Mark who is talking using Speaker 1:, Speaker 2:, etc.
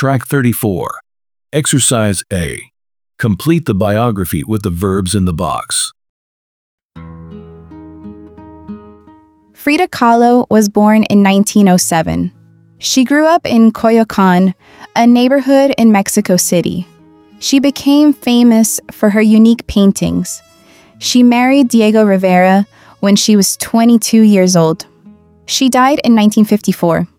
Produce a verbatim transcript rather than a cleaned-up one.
Speaker 1: Track thirty-four. Exercise A. Complete the biography with the verbs in the box.
Speaker 2: Frida Kahlo was born in nineteen oh seven. She grew up in Coyoacán, a neighborhood in Mexico City. She became famous for her unique paintings. She married Diego Rivera when she was twenty-two years old. She died in nineteen fifty-four.